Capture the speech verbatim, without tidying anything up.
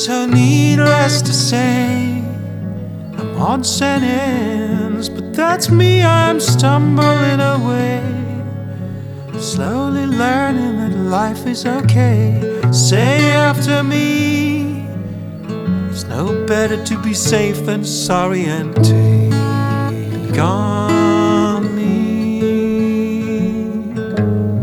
So needless to say, I'm odds and ends, but that's me, I'm stumbling away, slowly learning that life is okay. Say after me, it's no better to be safe than sorry and take on.